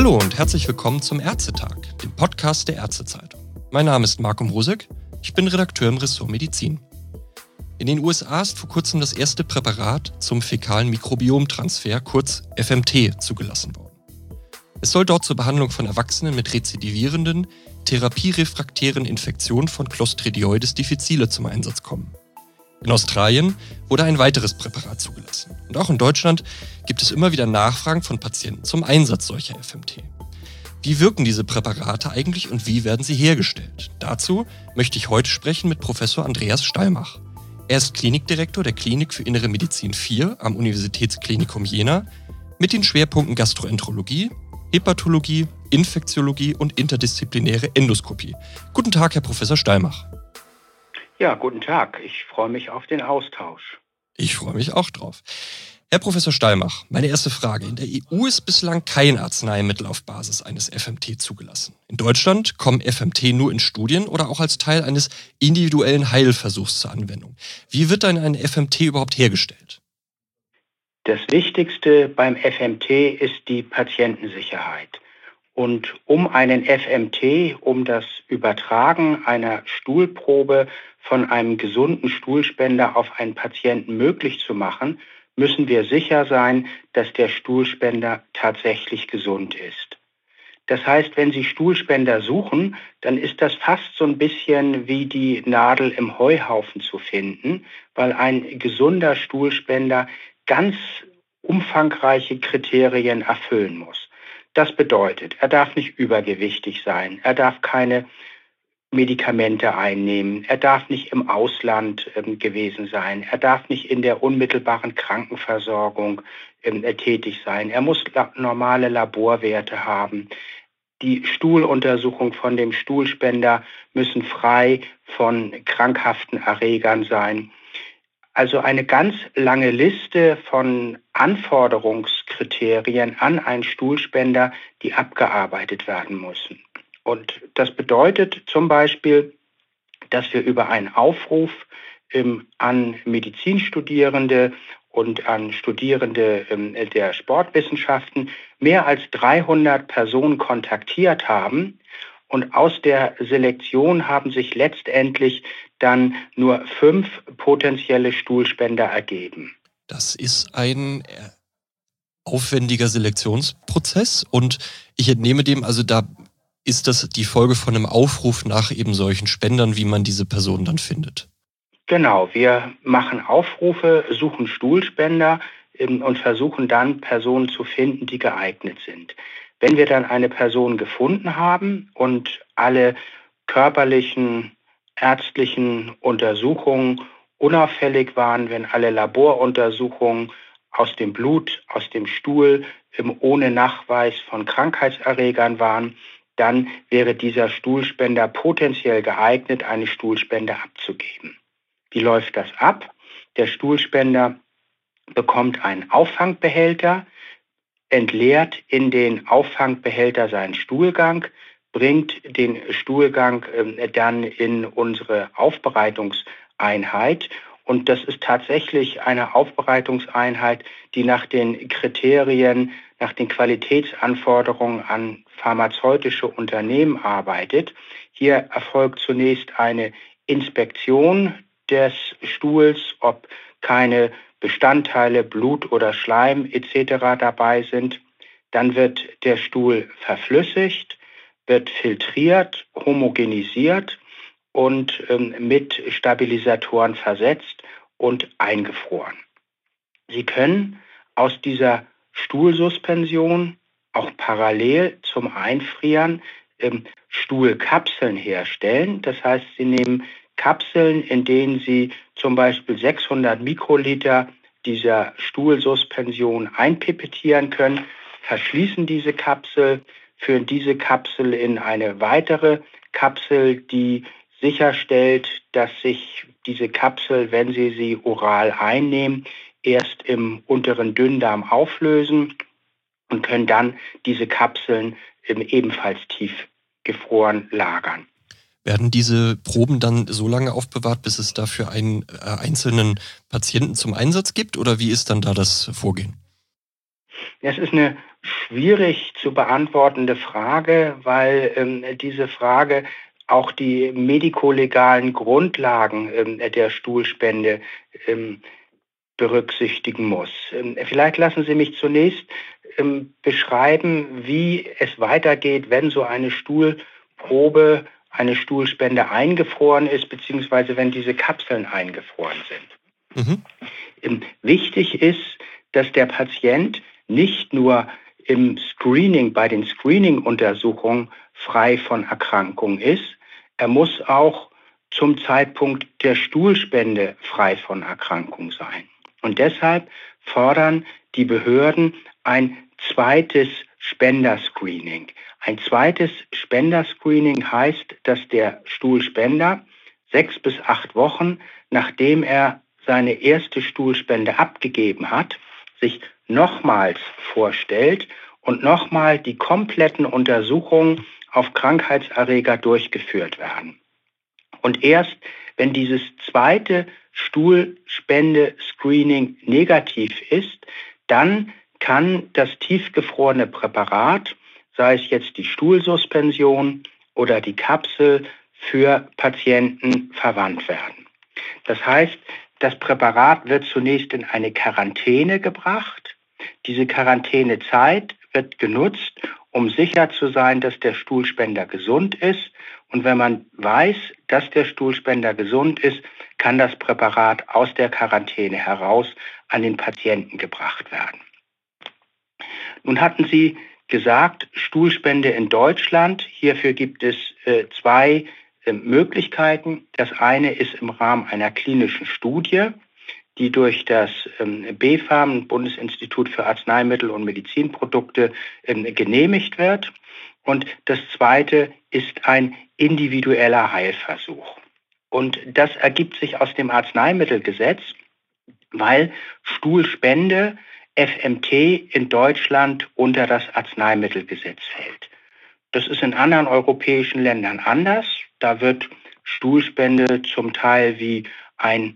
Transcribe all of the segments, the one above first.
Hallo und herzlich willkommen zum Ärztetag, dem Podcast der Ärztezeitung. Mein Name ist Marco Mrosek, ich bin Redakteur im Ressort Medizin. In den USA ist vor kurzem das erste Präparat zum fäkalen Mikrobiomtransfer, kurz FMT, zugelassen worden. Es soll dort zur Behandlung von Erwachsenen mit rezidivierenden, therapierefraktären Infektionen von Clostridioides difficile zum Einsatz kommen. In Australien wurde ein weiteres Präparat zugelassen. Und auch in Deutschland gibt es immer wieder Nachfragen von Patienten zum Einsatz solcher FMT. Wie wirken diese Präparate eigentlich und wie werden sie hergestellt? Dazu möchte ich heute sprechen mit Professor Andreas Stallmach. Er ist Klinikdirektor der Klinik für Innere Medizin 4 am Universitätsklinikum Jena mit den Schwerpunkten Gastroenterologie, Hepatologie, Infektiologie und interdisziplinäre Endoskopie. Guten Tag, Herr Professor Stallmach. Ja, guten Tag. Ich freue mich auf den Austausch. Ich freue mich auch drauf. Herr Professor Stallmach, meine erste Frage. In der EU ist bislang kein Arzneimittel auf Basis eines FMT zugelassen. In Deutschland kommen FMT nur in Studien oder auch als Teil eines individuellen Heilversuchs zur Anwendung. Wie wird dann ein FMT überhaupt hergestellt? Das Wichtigste beim FMT ist die Patientensicherheit. Und um einen FMT, um das Übertragen einer Stuhlprobe von einem gesunden Stuhlspender auf einen Patienten möglich zu machen, müssen wir sicher sein, dass der Stuhlspender tatsächlich gesund ist. Das heißt, wenn Sie Stuhlspender suchen, dann ist das fast so ein bisschen wie die Nadel im Heuhaufen zu finden, weil ein gesunder Stuhlspender ganz umfangreiche Kriterien erfüllen muss. Das bedeutet, er darf nicht übergewichtig sein, er darf keine Medikamente einnehmen, er darf nicht im Ausland gewesen sein, er darf nicht in der unmittelbaren Krankenversorgung tätig sein, er muss normale Laborwerte haben. Die Stuhluntersuchungen von dem Stuhlspender müssen frei von krankhaften Erregern sein. Also eine ganz lange Liste von Anforderungskriterien an einen Stuhlspender, die abgearbeitet werden müssen. Und das bedeutet zum Beispiel, dass wir über einen Aufruf an Medizinstudierende und an Studierende der Sportwissenschaften mehr als 300 Personen kontaktiert haben. Und aus der Selektion haben sich letztendlich dann nur 5 potenzielle Stuhlspender ergeben. Das ist ein aufwendiger Selektionsprozess und ich entnehme dem, also da ist das die Folge von einem Aufruf nach eben solchen Spendern, wie man diese Personen dann findet. Genau, wir machen Aufrufe, suchen Stuhlspender und versuchen dann Personen zu finden, die geeignet sind. Wenn wir dann eine Person gefunden haben und alle körperlichen, ärztlichen Untersuchungen unauffällig waren, wenn alle Laboruntersuchungen aus dem Blut, aus dem Stuhl ohne Nachweis von Krankheitserregern waren, dann wäre dieser Stuhlspender potenziell geeignet, eine Stuhlspende abzugeben. Wie läuft das ab? Der Stuhlspender bekommt einen Auffangbehälter, entleert in den Auffangbehälter seinen Stuhlgang, bringt den Stuhlgang dann in unsere Aufbereitungseinheit. Und das ist tatsächlich eine Aufbereitungseinheit, die nach den Kriterien, nach den Qualitätsanforderungen an pharmazeutische Unternehmen arbeitet. Hier erfolgt zunächst eine Inspektion des Stuhls, ob keine Bestandteile, Blut oder Schleim etc. dabei sind. Dann wird der Stuhl verflüssigt, wird filtriert, homogenisiert und mit Stabilisatoren versetzt und eingefroren. Sie können aus dieser Stuhlsuspension auch parallel zum Einfrieren Stuhlkapseln herstellen. Das heißt, Sie nehmen Kapseln, in denen Sie zum Beispiel 600 Mikroliter dieser Stuhlsuspension einpipettieren können, verschließen diese Kapsel, führen diese Kapsel in eine weitere Kapsel, die sicherstellt, dass sich diese Kapsel, wenn Sie sie oral einnehmen, erst im unteren Dünndarm auflösen und können dann diese Kapseln ebenfalls tiefgefroren lagern. Werden diese Proben dann so lange aufbewahrt, bis es dafür einen einzelnen Patienten zum Einsatz gibt? Oder wie ist dann da das Vorgehen? Es ist eine schwierig zu beantwortende Frage, weil diese Frage auch die medikolegalen Grundlagen der Stuhlspende berücksichtigen muss. Vielleicht lassen Sie mich zunächst beschreiben, wie es weitergeht, wenn so eine Stuhlprobe, eine Stuhlspende eingefroren ist, beziehungsweise wenn diese Kapseln eingefroren sind. Wichtig ist, dass der Patient nicht nur im Screening, bei den Screening-Untersuchungen frei von Erkrankung ist, er muss auch zum Zeitpunkt der Stuhlspende frei von Erkrankung sein. Und deshalb fordern die Behörden ein zweites Spenderscreening. Ein zweites Spenderscreening heißt, dass der Stuhlspender 6 bis 8 Wochen, nachdem er seine erste Stuhlspende abgegeben hat, sich nochmals vorstellt und nochmal die kompletten Untersuchungen auf Krankheitserreger durchgeführt werden. Und erst wenn dieses zweite Stuhlspende-Screening negativ ist, dann kann das tiefgefrorene Präparat, sei es jetzt die Stuhlsuspension oder die Kapsel, für Patienten verwandt werden. Das heißt, das Präparat wird zunächst in eine Quarantäne gebracht. Diese Quarantänezeit wird genutzt, um sicher zu sein, dass der Stuhlspender gesund ist. Und wenn man weiß, dass der Stuhlspender gesund ist, kann das Präparat aus der Quarantäne heraus an den Patienten gebracht werden. Nun hatten Sie gesagt, Stuhlspende in Deutschland. Hierfür gibt es zwei Möglichkeiten. Das eine ist im Rahmen einer klinischen Studie, die durch das BfArM, Bundesinstitut für Arzneimittel und Medizinprodukte, genehmigt wird. Und das zweite ist ein individueller Heilversuch. Und das ergibt sich aus dem Arzneimittelgesetz, weil Stuhlspende, FMT, in Deutschland unter das Arzneimittelgesetz fällt. Das ist in anderen europäischen Ländern anders. Da wird Stuhlspende zum Teil wie ein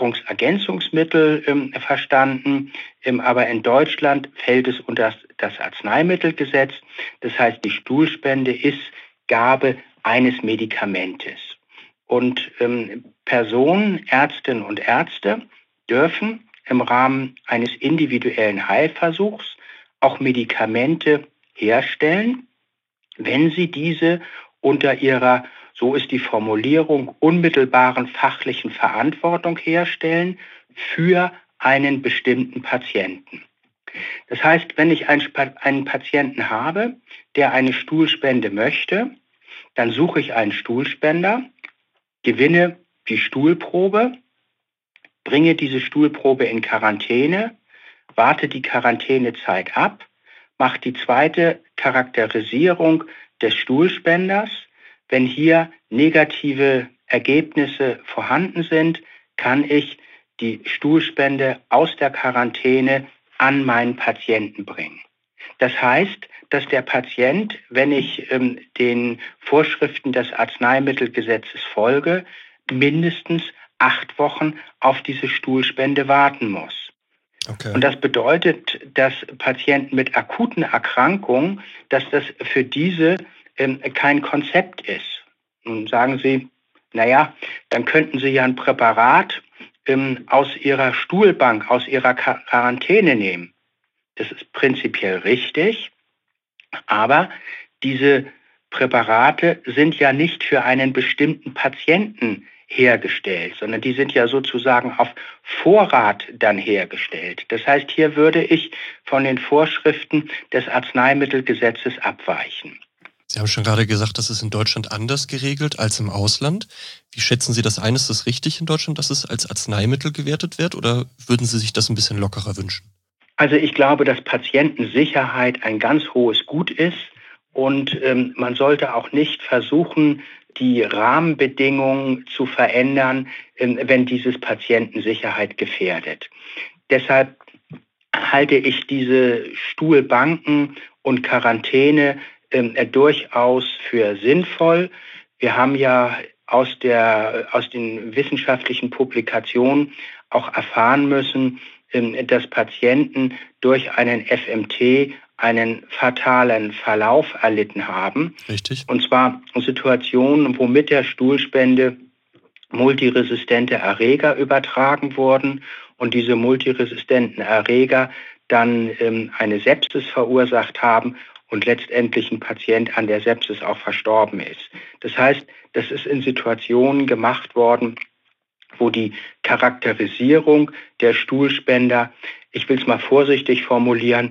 Nahrungsergänzungsmittel verstanden, aber in Deutschland fällt es unter das Arzneimittelgesetz. Das heißt, die Stuhlspende ist Gabe eines Medikamentes. Und Personen, Ärztinnen und Ärzte dürfen im Rahmen eines individuellen Heilversuchs auch Medikamente herstellen, wenn sie diese unter ihrer, so ist die Formulierung, unmittelbaren fachlichen Verantwortung herstellen für einen bestimmten Patienten. Das heißt, wenn ich einen Patienten habe, der eine Stuhlspende möchte, dann suche ich einen Stuhlspender, gewinne die Stuhlprobe, bringe diese Stuhlprobe in Quarantäne, warte die Quarantänezeit ab, mache die zweite Charakterisierung des Stuhlspenders. Wenn hier negative Ergebnisse vorhanden sind, kann ich die Stuhlspende aus der Quarantäne an meinen Patienten bringen. Das heißt, dass der Patient, wenn ich den Vorschriften des Arzneimittelgesetzes folge, mindestens 8 Wochen auf diese Stuhlspende warten muss. Okay. Und das bedeutet, dass Patienten mit akuten Erkrankungen, dass das für diese kein Konzept ist. Nun sagen Sie, naja, dann könnten Sie ja ein Präparat aus Ihrer Stuhlbank, aus Ihrer Quarantäne nehmen. Das ist prinzipiell richtig, aber diese Präparate sind ja nicht für einen bestimmten Patienten hergestellt, sondern die sind ja sozusagen auf Vorrat dann hergestellt. Das heißt, hier würde ich von den Vorschriften des Arzneimittelgesetzes abweichen. Sie haben schon gerade gesagt, das ist in Deutschland anders geregelt als im Ausland. Wie schätzen Sie das ein? Ist das richtig in Deutschland, dass es als Arzneimittel gewertet wird, oder würden Sie sich das ein bisschen lockerer wünschen? Also ich glaube, dass Patientensicherheit ein ganz hohes Gut ist und man sollte auch nicht versuchen, die Rahmenbedingungen zu verändern, wenn dieses Patientensicherheit gefährdet. Deshalb halte ich diese Stuhlbanken und Quarantäne durchaus für sinnvoll. Wir haben ja aus den wissenschaftlichen Publikationen auch erfahren müssen, dass Patienten durch einen FMT einen fatalen Verlauf erlitten haben. Richtig. Und zwar Situationen, wo mit der Stuhlspende multiresistente Erreger übertragen wurden und diese multiresistenten Erreger dann eine Sepsis verursacht haben und letztendlich ein Patient an der Sepsis auch verstorben ist. Das heißt, das ist in Situationen gemacht worden, wo die Charakterisierung der Stuhlspender, ich will es mal vorsichtig formulieren,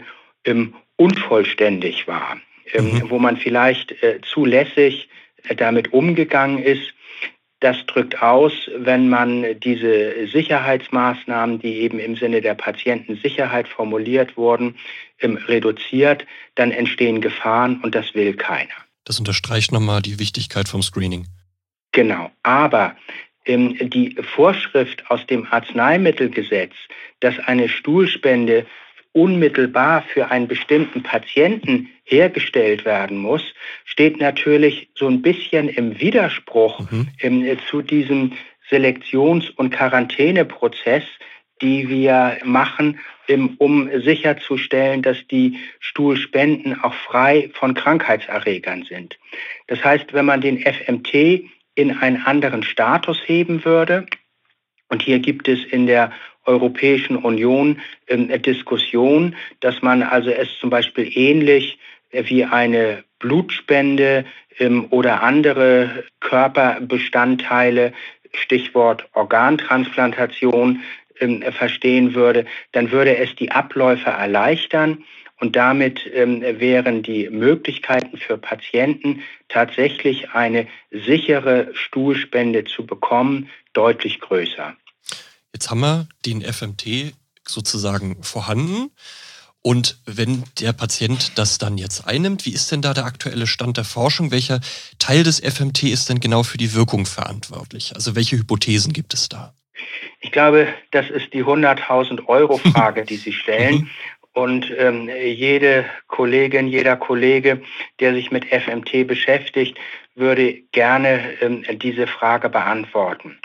unvollständig war, wo man vielleicht zulässig damit umgegangen ist. Das drückt aus, wenn man diese Sicherheitsmaßnahmen, die eben im Sinne der Patientensicherheit formuliert wurden, reduziert, dann entstehen Gefahren und das will keiner. Das unterstreicht nochmal die Wichtigkeit vom Screening. Genau, aber die Vorschrift aus dem Arzneimittelgesetz, dass eine Stuhlspende unmittelbar für einen bestimmten Patienten hergestellt werden muss, steht natürlich so ein bisschen im Widerspruch zu diesem Selektions- und Quarantäneprozess, die wir machen, um sicherzustellen, dass die Stuhlspenden auch frei von Krankheitserregern sind. Das heißt, wenn man den FMT in einen anderen Status heben würde, und hier gibt es in der Europäischen Union Diskussion, dass man also es zum Beispiel ähnlich wie eine Blutspende oder andere Körperbestandteile, Stichwort Organtransplantation, verstehen würde, dann würde es die Abläufe erleichtern und damit wären die Möglichkeiten für Patienten, tatsächlich eine sichere Stuhlspende zu bekommen, deutlich größer. Jetzt haben wir den FMT sozusagen vorhanden. Und wenn der Patient das dann jetzt einnimmt, wie ist denn da der aktuelle Stand der Forschung? Welcher Teil des FMT ist denn genau für die Wirkung verantwortlich? Also welche Hypothesen gibt es da? Ich glaube, das ist die 100.000-Euro-Frage, die Sie stellen. Und jede Kollegin, jeder Kollege, der sich mit FMT beschäftigt, würde gerne diese Frage beantworten.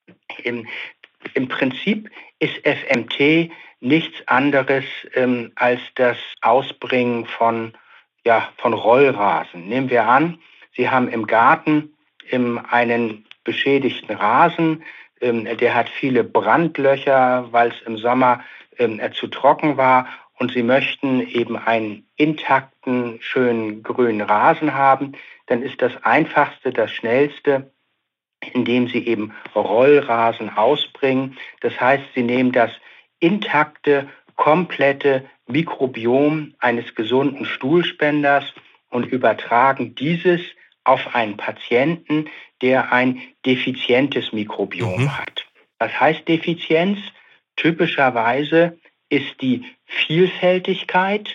Im Prinzip ist FMT nichts anderes als das Ausbringen von Rollrasen. Nehmen wir an, Sie haben im Garten einen beschädigten Rasen, der hat viele Brandlöcher, weil es im Sommer zu trocken war und Sie möchten eben einen intakten, schönen grünen Rasen haben, dann ist das Einfachste, das Schnellste, indem Sie eben Rollrasen ausbringen. Das heißt, Sie nehmen das intakte, komplette Mikrobiom eines gesunden Stuhlspenders und übertragen dieses auf einen Patienten, der ein defizientes Mikrobiom hat. Was heißt Defizienz? Typischerweise ist die Vielfältigkeit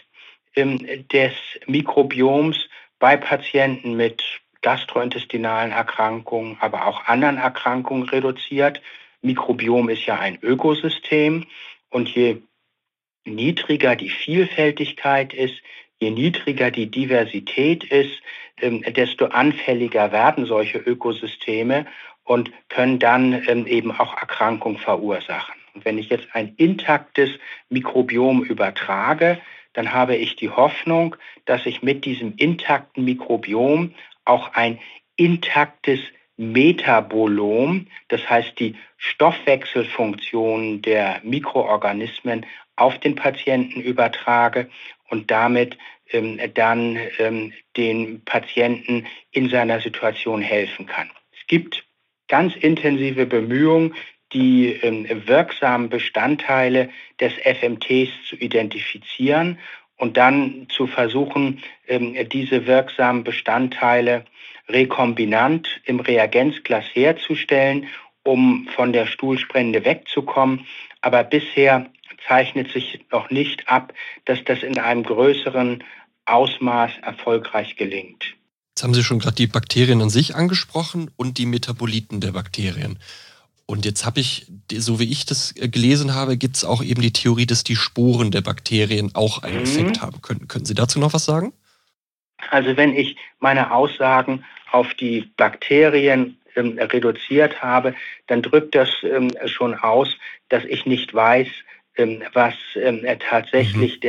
des Mikrobioms bei Patienten mit gastrointestinalen Erkrankungen, aber auch anderen Erkrankungen reduziert. Mikrobiom ist ja ein Ökosystem und je niedriger die Vielfältigkeit ist, je niedriger die Diversität ist, desto anfälliger werden solche Ökosysteme und können dann eben auch Erkrankungen verursachen. Und wenn ich jetzt ein intaktes Mikrobiom übertrage, dann habe ich die Hoffnung, dass ich mit diesem intakten Mikrobiom auch ein intaktes Metabolom, das heißt die Stoffwechselfunktion der Mikroorganismen auf den Patienten übertrage und damit dann den Patienten in seiner Situation helfen kann. Es gibt ganz intensive Bemühungen, die wirksamen Bestandteile des FMTs zu identifizieren und dann zu versuchen, diese wirksamen Bestandteile rekombinant im Reagenzglas herzustellen, um von der Stuhlspende wegzukommen. Aber bisher zeichnet sich noch nicht ab, dass das in einem größeren Ausmaß erfolgreich gelingt. Jetzt haben Sie schon gerade die Bakterien an sich angesprochen und die Metaboliten der Bakterien. Und jetzt habe ich, so wie ich das gelesen habe, gibt es auch eben die Theorie, dass die Sporen der Bakterien auch einen Effekt haben können. Können Sie dazu noch was sagen? Also wenn ich meine Aussagen auf die Bakterien reduziert habe, dann drückt das schon aus, dass ich nicht weiß, was tatsächlich der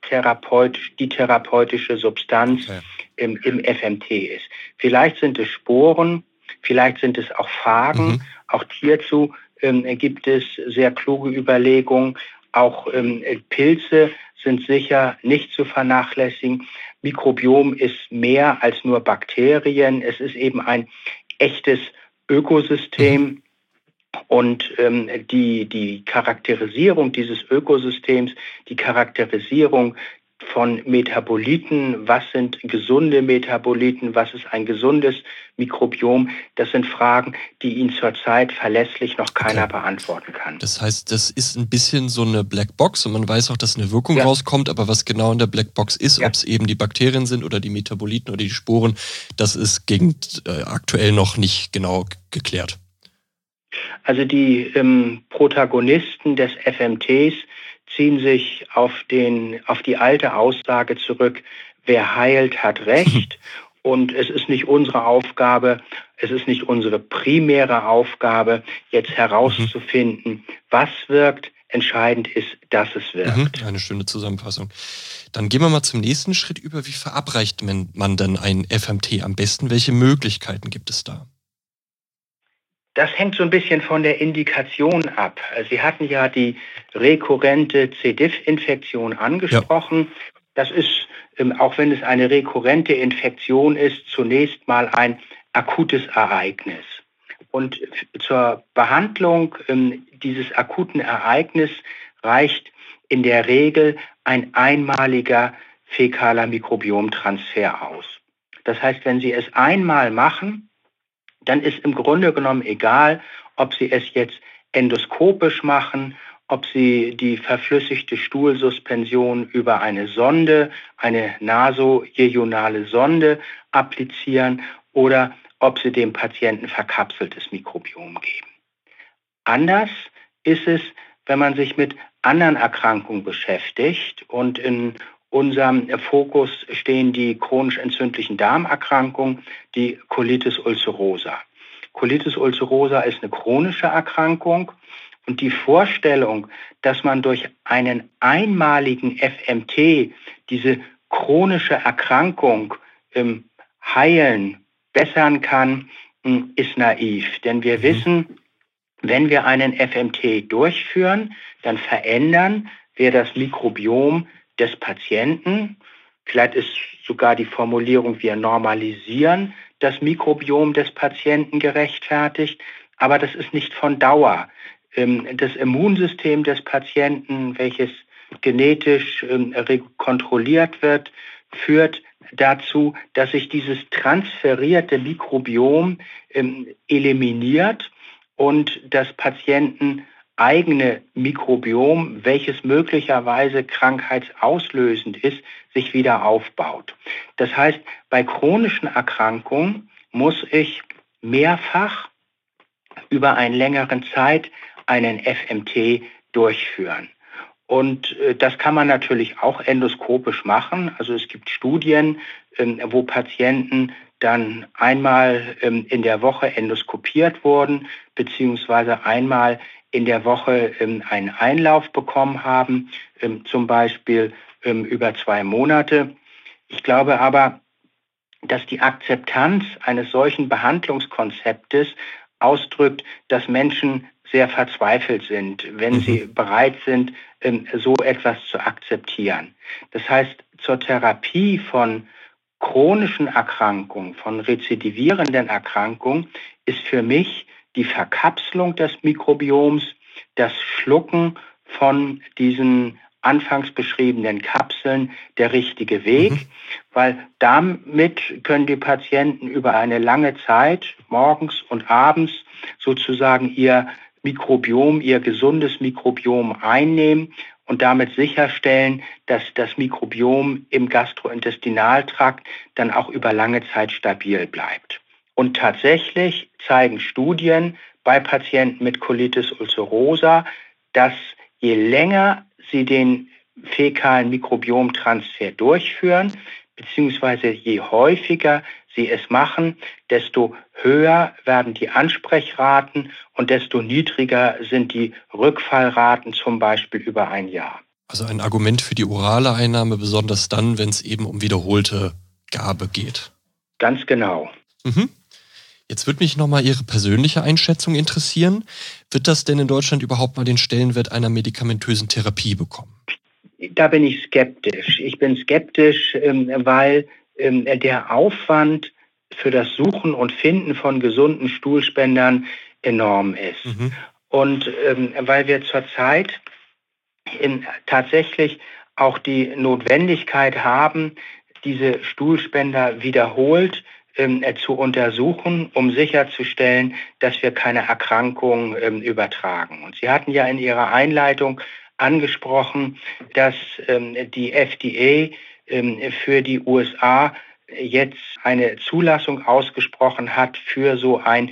die therapeutische Substanz im FMT ist. Vielleicht sind es Sporen, vielleicht sind es auch Phagen. Auch hierzu gibt es sehr kluge Überlegungen. Auch Pilze sind sicher nicht zu vernachlässigen. Mikrobiom ist mehr als nur Bakterien. Es ist eben ein echtes Ökosystem. Und die Charakterisierung dieses Ökosystems, die Charakterisierung von Metaboliten, was sind gesunde Metaboliten, was ist ein gesundes Mikrobiom, das sind Fragen, die Ihnen zurzeit verlässlich noch keiner beantworten kann. Das heißt, das ist ein bisschen so eine Blackbox und man weiß auch, dass eine Wirkung rauskommt, aber was genau in der Blackbox ist, ob es eben die Bakterien sind oder die Metaboliten oder die Sporen, das ist aktuell noch nicht genau geklärt. Also die Protagonisten des FMTs ziehen sich auf die alte Aussage zurück, wer heilt, hat Recht. Und es ist nicht unsere Aufgabe, es ist nicht unsere primäre Aufgabe, jetzt herauszufinden, was wirkt. Entscheidend ist, dass es wirkt. Eine schöne Zusammenfassung. Dann gehen wir mal zum nächsten Schritt über. Wie verabreicht man denn ein FMT am besten? Welche Möglichkeiten gibt es da? Das hängt so ein bisschen von der Indikation ab. Sie hatten ja die rekurrente C. diff-Infektion angesprochen. Das ist, auch wenn es eine rekurrente Infektion ist, zunächst mal ein akutes Ereignis. Und zur Behandlung dieses akuten Ereignisses reicht in der Regel ein einmaliger fäkaler Mikrobiomtransfer aus. Das heißt, wenn Sie es einmal machen, dann ist im Grunde genommen egal, ob Sie es jetzt endoskopisch machen, ob Sie die verflüssigte Stuhlsuspension über eine Sonde, eine nasojejonale Sonde applizieren oder ob Sie dem Patienten verkapseltes Mikrobiom geben. Anders ist es, wenn man sich mit anderen Erkrankungen beschäftigt, und in unserem Fokus stehen die chronisch entzündlichen Darmerkrankungen, die Colitis ulcerosa. Colitis ulcerosa ist eine chronische Erkrankung und die Vorstellung, dass man durch einen einmaligen FMT diese chronische Erkrankung heilen, bessern kann, ist naiv. Denn wir wissen, wenn wir einen FMT durchführen, dann verändern wir das Mikrobiom des Patienten. Vielleicht ist sogar die Formulierung, wir normalisieren das Mikrobiom des Patienten gerechtfertigt, aber das ist nicht von Dauer. Das Immunsystem des Patienten, welches genetisch kontrolliert wird, führt dazu, dass sich dieses transferierte Mikrobiom eliminiert und das Patienten eigene Mikrobiom, welches möglicherweise krankheitsauslösend ist, sich wieder aufbaut. Das heißt, bei chronischen Erkrankungen muss ich mehrfach über einen längeren Zeit einen FMT durchführen. Und das kann man natürlich auch endoskopisch machen. Also es gibt Studien, wo Patienten dann einmal in der Woche endoskopiert wurden, beziehungsweise einmal in der Woche einen Einlauf bekommen haben, zum Beispiel über 2 Monate. Ich glaube aber, dass die Akzeptanz eines solchen Behandlungskonzeptes ausdrückt, dass Menschen sehr verzweifelt sind, wenn sie bereit sind, so etwas zu akzeptieren. Das heißt, zur Therapie von chronischen Erkrankungen, von rezidivierenden Erkrankungen, ist für mich die Verkapselung des Mikrobioms, das Schlucken von diesen anfangs beschriebenen Kapseln der richtige Weg, weil damit können die Patienten über eine lange Zeit, morgens und abends, sozusagen ihr Mikrobiom, ihr gesundes Mikrobiom einnehmen und damit sicherstellen, dass das Mikrobiom im Gastrointestinaltrakt dann auch über lange Zeit stabil bleibt. Und tatsächlich zeigen Studien bei Patienten mit Colitis ulcerosa, dass je länger sie den fäkalen Mikrobiomtransfer durchführen, beziehungsweise je häufiger sie es machen, desto höher werden die Ansprechraten und desto niedriger sind die Rückfallraten, zum Beispiel über ein Jahr. Also ein Argument für die orale Einnahme, besonders dann, wenn es eben um wiederholte Gabe geht. Ganz genau. Mhm. Jetzt würde mich nochmal Ihre persönliche Einschätzung interessieren. Wird das denn in Deutschland überhaupt mal den Stellenwert einer medikamentösen Therapie bekommen? Da bin ich skeptisch. Ich bin skeptisch, weil der Aufwand für das Suchen und Finden von gesunden Stuhlspendern enorm ist. Mhm. Und weil wir zurzeit tatsächlich auch die Notwendigkeit haben, diese Stuhlspender wiederholt zu untersuchen, um sicherzustellen, dass wir keine Erkrankung übertragen. Und Sie hatten ja in Ihrer Einleitung angesprochen, dass die FDA für die USA jetzt eine Zulassung ausgesprochen hat für so ein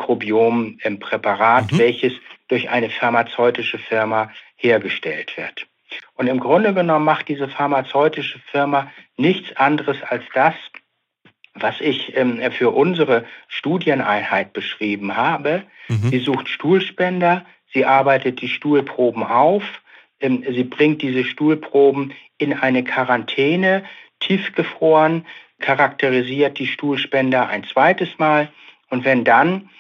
Mikrobiompräparat, welches durch eine pharmazeutische Firma hergestellt wird. Und im Grunde genommen macht diese pharmazeutische Firma nichts anderes als das, was ich für unsere Studieneinheit beschrieben habe. Sie sucht Stuhlspender, sie arbeitet die Stuhlproben auf, sie bringt diese Stuhlproben in eine Quarantäne, tiefgefroren, charakterisiert die Stuhlspender ein zweites Mal und wenn dann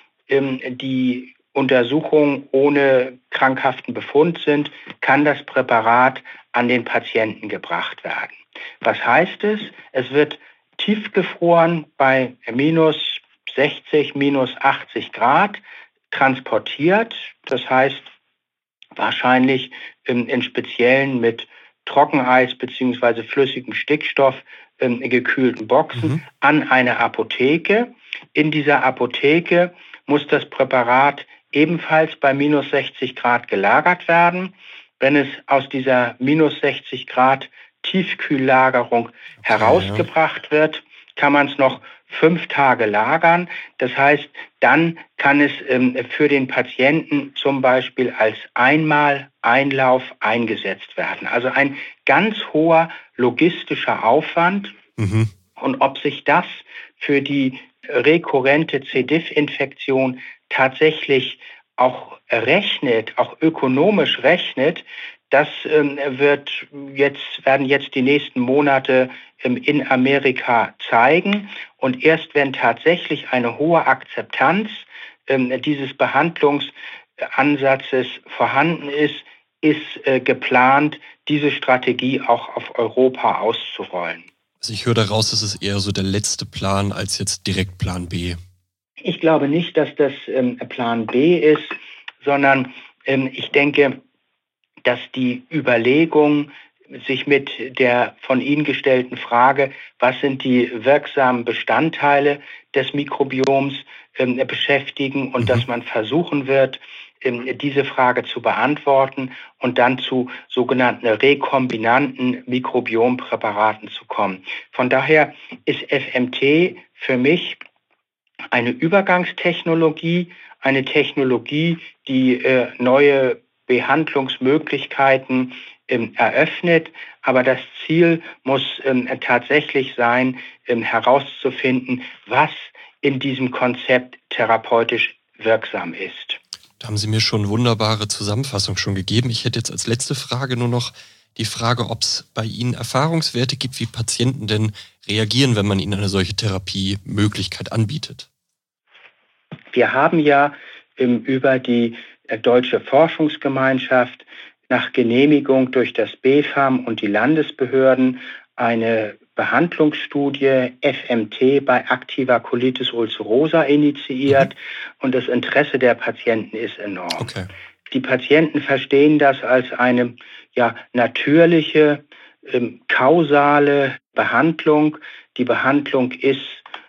die Untersuchungen ohne krankhaften Befund sind, kann das Präparat an den Patienten gebracht werden. Was heißt es? Es wird tiefgefroren bei minus 60, minus 80 Grad transportiert. Das heißt, wahrscheinlich in speziellen mit Trockeneis bzw. flüssigem Stickstoff gekühlten Boxen an eine Apotheke. In dieser Apotheke muss das Präparat ebenfalls bei minus 60 Grad gelagert werden. Wenn es aus dieser minus 60 Grad Tiefkühllagerung herausgebracht wird, kann man es noch 5 Tage lagern. Das heißt, dann kann es für den Patienten zum Beispiel als Einlauf eingesetzt werden. Also ein ganz hoher logistischer Aufwand. Und ob sich das für die rekurrente C. diff-Infektion tatsächlich auch rechnet, auch ökonomisch rechnet, das werden jetzt die nächsten Monate in Amerika zeigen. Und erst wenn tatsächlich eine hohe Akzeptanz dieses Behandlungsansatzes vorhanden ist, geplant, diese Strategie auch auf Europa auszurollen. Also ich höre daraus, es ist eher so der letzte Plan als jetzt direkt Plan B. Ich glaube nicht, dass das Plan B ist, sondern ich denke, dass die Überlegung sich mit der von Ihnen gestellten Frage, was sind die wirksamen Bestandteile des Mikrobioms, beschäftigen und dass man versuchen wird, diese Frage zu beantworten und dann zu sogenannten rekombinanten Mikrobiompräparaten zu kommen. Von daher ist FMT für mich eine Übergangstechnologie, eine Technologie, die neue Behandlungsmöglichkeiten eröffnet. Aber das Ziel muss tatsächlich sein, herauszufinden, was in diesem Konzept therapeutisch wirksam ist. Da haben Sie mir schon eine wunderbare Zusammenfassung schon gegeben. Ich hätte jetzt als letzte Frage nur noch die Frage, ob es bei Ihnen Erfahrungswerte gibt, wie Patienten denn reagieren, wenn man ihnen eine solche Therapiemöglichkeit anbietet. Wir haben ja über die Deutsche Forschungsgemeinschaft nach Genehmigung durch das BfArM und die Landesbehörden eine Behandlungsstudie FMT bei aktiver Colitis ulcerosa initiiert und das Interesse der Patienten ist enorm. Okay. Die Patienten verstehen das als eine natürliche, kausale Behandlung. Die Behandlung ist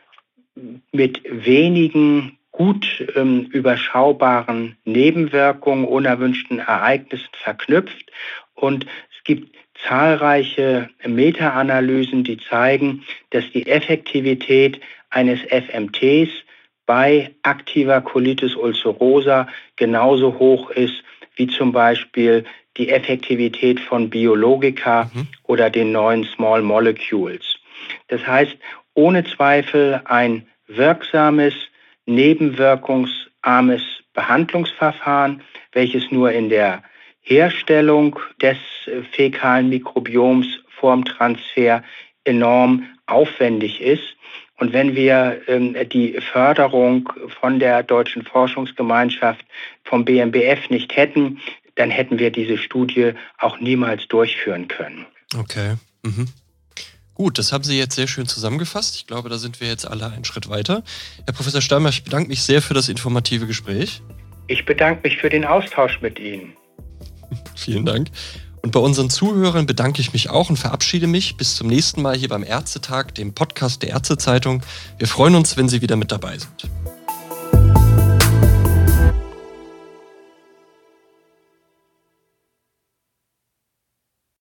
mit wenigen gut überschaubaren Nebenwirkungen, unerwünschten Ereignissen verknüpft und es gibt zahlreiche Meta-Analysen, die zeigen, dass die Effektivität eines FMTs bei aktiver Colitis ulcerosa genauso hoch ist wie zum Beispiel die Effektivität von Biologika oder den neuen Small Molecules. Das heißt, ohne Zweifel ein wirksames, nebenwirkungsarmes Behandlungsverfahren, welches nur in der Herstellung des fäkalen Mikrobioms vorm Transfer enorm aufwendig ist. Und wenn wir die Förderung von der Deutschen Forschungsgemeinschaft vom BMBF nicht hätten, dann hätten wir diese Studie auch niemals durchführen können. Okay. Mhm. Gut, das haben Sie jetzt sehr schön zusammengefasst. Ich glaube, da sind wir jetzt alle einen Schritt weiter. Herr Professor Steinbach, ich bedanke mich sehr für das informative Gespräch. Ich bedanke mich für den Austausch mit Ihnen. Vielen Dank. Und bei unseren Zuhörern bedanke ich mich auch und verabschiede mich. Bis zum nächsten Mal hier beim Ärztetag, dem Podcast der Ärztezeitung. Wir freuen uns, wenn Sie wieder mit dabei sind.